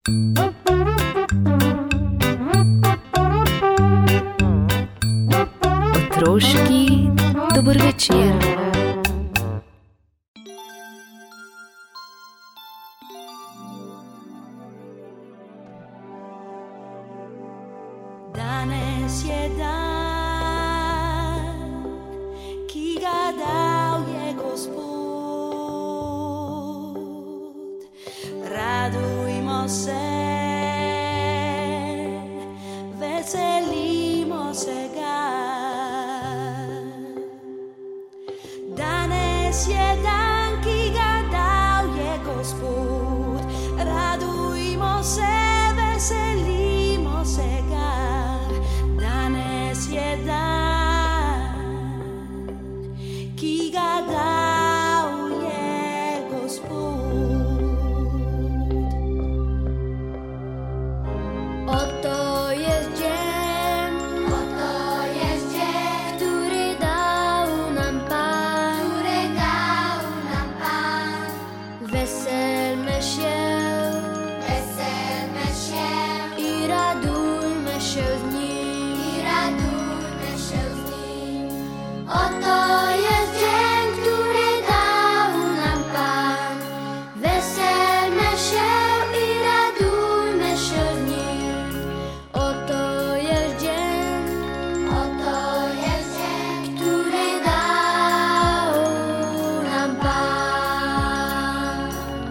Otroški dober večer. Danes je dan, ki ga dal je Gospod. Radujmo se, veselimo se ga. Danes je dan, ki ga dal je Gospod. Radujmo se, veselimo se ga. Danes je dan, ki ga dal je Gospod. Oto jest dzień, który dał nam Pan. Weselmy się i radujmy się z nim. Oto jest dzień, który dał nam Pan. Weselmy się i radujmy się z nim. Oto jest dzień, który dał nam Pan.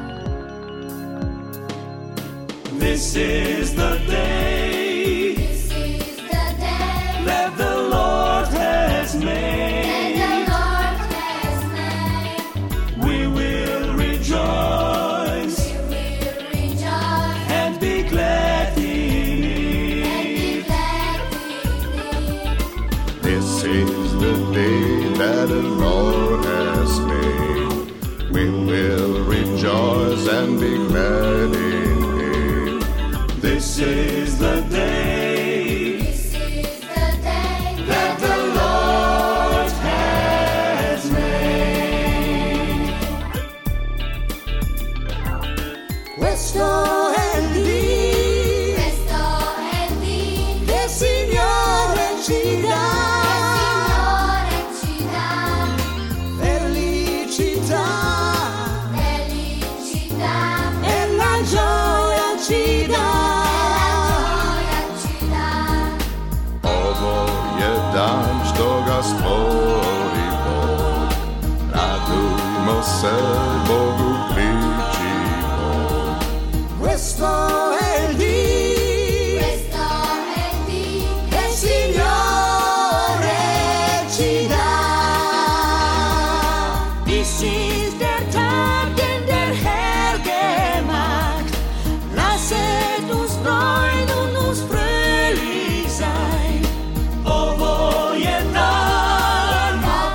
This is the day that the Lord has made. We will rejoice and be glad in it. This is the day that the Lord has made. We will rejoice and be glad in it. This is the day that the Lord has made. Questo è il dì che il Signore ci dà. Felicità e la gioia ci dà. Ovo je dan, što ga stvori Bog. Radujmo se, Bogu kličimo. Questo è il dì che il Signore ci dà. This is der Tag, den der Herr gemacht. Lasset uns freuen und uns fröhlich sein. Ovo je dan,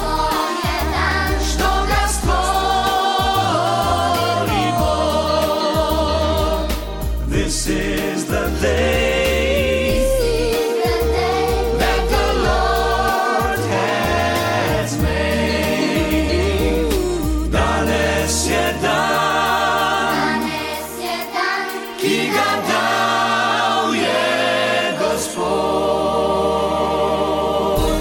što ga stvori Bog. This is the day that the Lord has made. Danes je dan, ki ga dal je Gospod.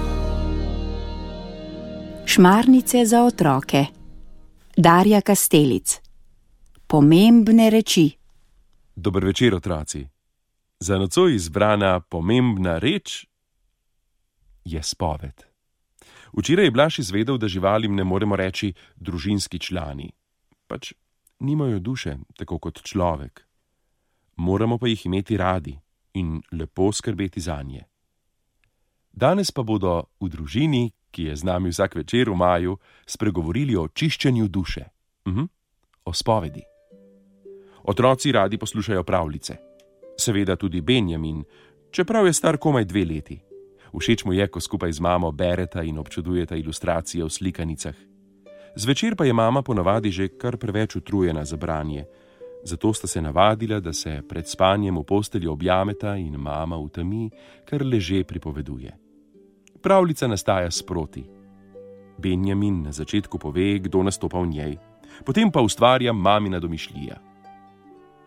Šmarnice za otroke. Darja Kastelic. Pomembne reči. Dober večer, otroci. Za nocoj izbrana pomembna reč je spoved. Včeraj je Blaž izvedel, da živalim ne moremo reči družinski člani. Pač nimajo duše, tako kot človek. Moramo pa jih imeti radi in lepo skrbeti zanje. Danes pa bodo v družini, ki je z nami vsak večer v maju, spregovorili o čiščenju duše. O spovedi. Otroci radi poslušajo pravljice. Seveda tudi Benjamin, čeprav je star komaj 2 leti. Všeč mu je, ko skupaj z mamo bereta in občudujeta ilustracije v slikanicah. Zvečer pa je mama ponavadi že kar preveč utrujena za branje. Zato sta se navadila, da se pred spanjem v postelji objameta in mama v temi kar leže pripoveduje. Pravljica nastaja sproti. Benjamin na začetku pove, kdo nastopa v njej, potem pa ustvarja mamina domišljija.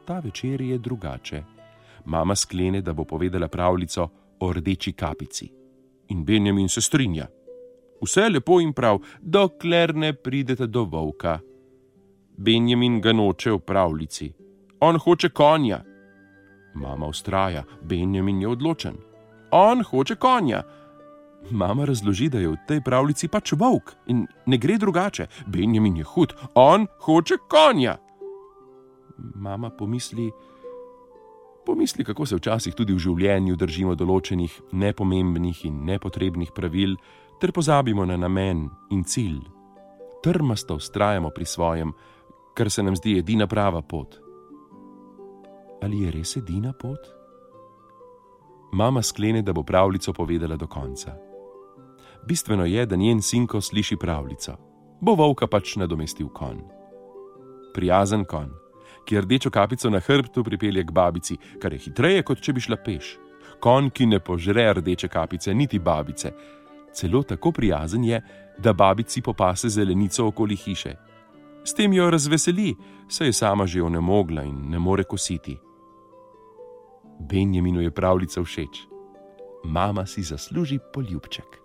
ta večer je drugače. Mama sklene, da bo povedala pravljico o rdeči kapici. In Benjamin se strinja. Vse lepo in prav, dokler ne pridete do volka. Benjamin ga noče v pravljici. On hoče konja. Mama vztraja, Benjamin je odločen. On hoče konja. Mama razloži, da je v tej pravljici pač volk in ne gre drugače. Benjamin je hud, on hoče konja. Mama pomisli, kako se včasih tudi v življenju držimo določenih nepomembnih in nepotrebnih pravil, ter pozabimo na namen in cilj. Trmasto vztrajamo pri svojem, kar se nam zdi edina prava pot. Ali je res edina pot? Mama sklene, da bo pravljico povedala do konca. Bistveno je, da njen sinko sliši pravljico. Bo volka pač nadomestil konj. Prijazen konj, ki rdečo kapico na hrbtu pripelje k babici, kar je hitreje, kot če bi šla peš. Konj, ki ne požre rdeče kapice, niti babice. Celo tako prijazen je, da babici popase zelenico okoli hiše. S tem jo razveseli, saj je sama že onemogla in ne more kositi. Benjaminu je pravljica všeč. Mama si zasluži poljubček.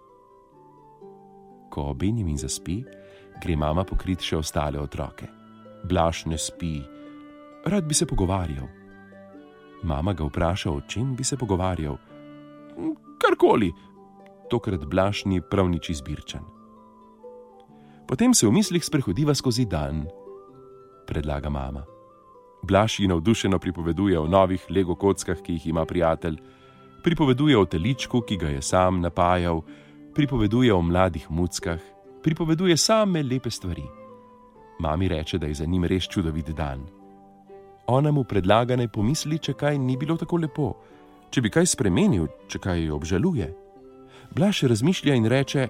Ko Benjamin zaspi, gre mama pokrit še ostale otroke. Blaž ne spi. Rad bi se pogovarjal. Mama ga vpraša, o čem bi se pogovarjal. Karkoli. Tokrat Blaž ni prav nič izbirčen. Potem se v mislih sprehodiva skozi dan, predlaga mama. Blaž ji navdušeno pripoveduje o novih Lego kockah, ki jih ima prijatelj, pripoveduje o teličku, ki ga je sam napajal, pripoveduje o mladih muckah, pripoveduje same lepe stvari. Mami reče, da je za njim res čudovit dan. Ona mu predlaga, naj pomisli, če kaj ni bilo tako lepo, če bi kaj spremenil, če kaj obžaluje. Blaž razmišlja in reče: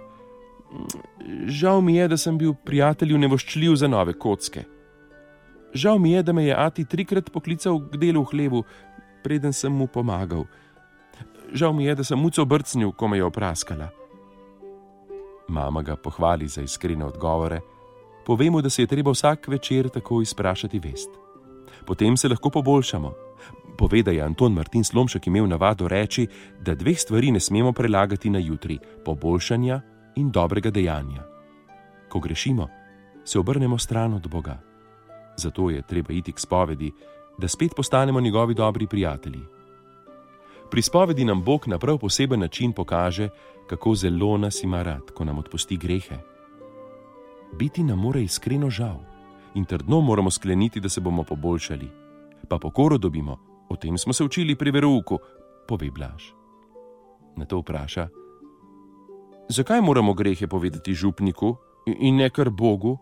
žal mi je, da sem bil prijatelju nevoščljiv za nove kocke. Žal mi je, da me je ati 3-krat poklical k delu v hlevu, preden sem mu pomagal. Žal mi je, da sem muco brcnil, ko me je opraskala. Mama ga pohvali za iskrene odgovore, pove mu, da se je treba vsak večer tako izprašati vest. Potem se lahko poboljšamo. Pove, da je Anton Martin Slomšek imel navado reči, da 2 stvari ne smemo prelagati na jutri: poboljšanja in dobrega dejanja. Ko grešimo, se obrnemo stran od Boga. Zato je treba iti k spovedi, da spet postanemo njegovi dobri prijatelji. Pri spovedi nam Bog na prav poseben način pokaže, kako zelo nas ima rad, ko nam odpusti grehe. Biti nam mora iskreno žal in trdno moramo skleniti, da se bomo poboljšali. Pa pokoro dobimo, o tem smo se učili pri verouku, pove Blaž. Nato vpraša: zakaj moramo grehe povedati župniku in ne kar Bogu?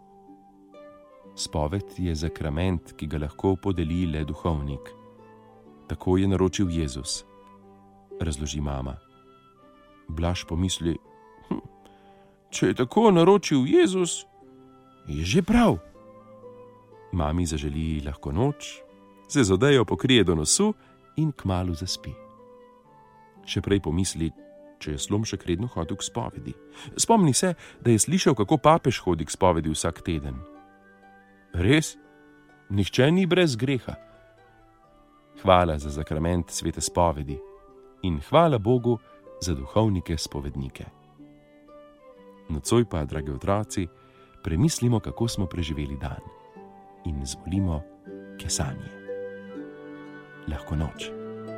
Spoved je zakrament, ki ga lahko podeli le duhovnik. Tako je naročil Jezus, razloži mama. Blaž pomisli: če je tako naročil Jezus, je že prav. Mami zaželi lahko noč, se z odejo pokrije do nosu in kmalu zaspi. Še prej pomisli, če je Slomšek redno hodil k spovedi. Spomni se, da je slišal, kako papež hodi k spovedi vsak teden. Res? Nihče ni brez greha. Hvala za zakrament svete spovedi in hvala Bogu za duhovnike spovednike. Nocoj pa, dragi otroci, premislimo, kako smo preživeli dan in zvolimo kesanje. Lahko noč.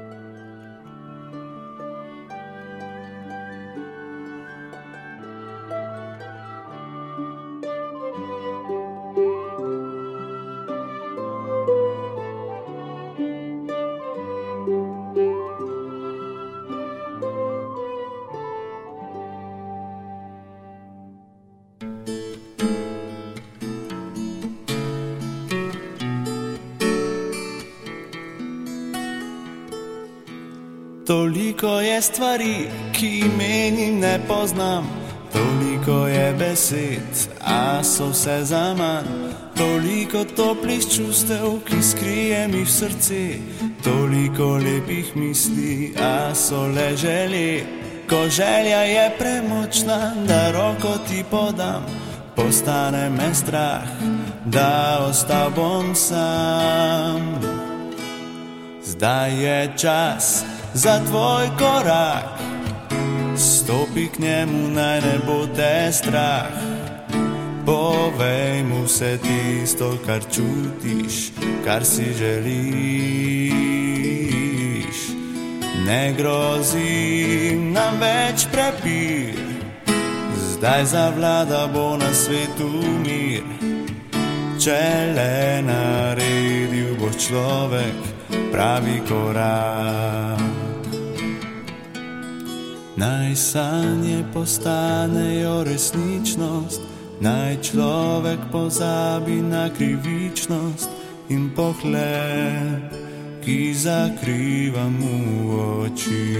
Toliko je stvari, ki menim ne poznam, toliko je besed, a so vse zaman. Toliko toplih čustev, ki skrijem jih v srce, toliko lepih misli, a so le želje. Ko želja je premočna, da roko ti podam, postane me strah, da ostal bom sam. Zdaj je čas za tvoj korak, stopi k njemu, naj ne bo te strah. Povej mu vse tisto, kar čutiš, kar si želiš. Ne grozi nam več prepir, zdaj zavlada bo na svetu mir. Če le naredil bo človek pravi korak. Naj sanje postanejo resničnost, naj človek pozabi na krivičnost in pohleb, ki zakriva mu oči.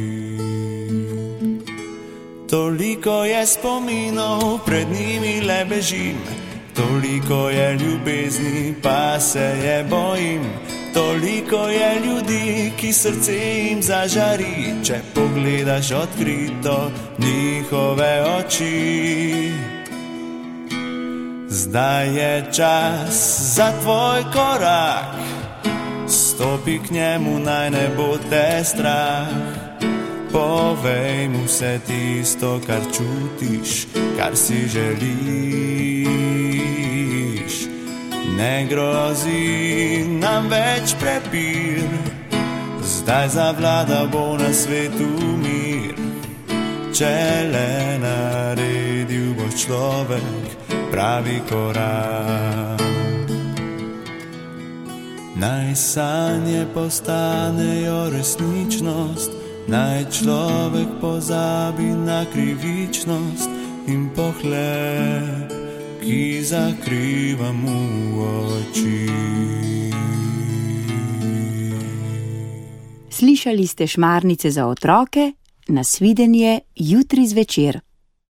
Toliko je spominov, pred njimi le bežim, toliko je ljubezni, pa se je bojim. Toliko je ljudi, ki srce jim zažari, če pogledaš odkrito njihove oči. Zdaj je čas za tvoj korak, stopi k njemu, naj ne bo te strah. Povej mu vse tisto, kar čutiš, kar si želiš. Ne grozi nam več prepir, zdaj zavlada bo na svetu mir. Če le naredil bo človek pravi korak. Naj sanje postanejo resničnost, naj človek pozabi na krivičnost in pohleb, ki zakriva mu oči. Slišali ste Šmarnice za otroke, nasvidenje jutri zvečer.